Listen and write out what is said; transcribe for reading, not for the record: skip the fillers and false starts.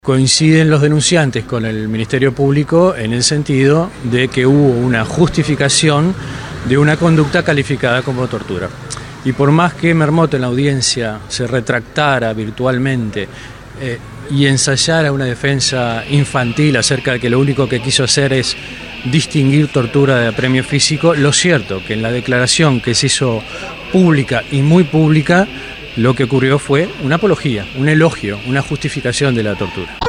Coinciden los denunciantes con el Ministerio Público en el sentido de que hubo una justificación de una conducta calificada como tortura. Y por más que Mermotte en la audiencia se retractara virtualmente y ensayara una defensa infantil acerca de que lo único que quiso hacer es distinguir tortura de apremio físico, lo cierto que en la declaración que se hizo pública y muy pública, lo que ocurrió fue una apología, un elogio, una justificación de la tortura.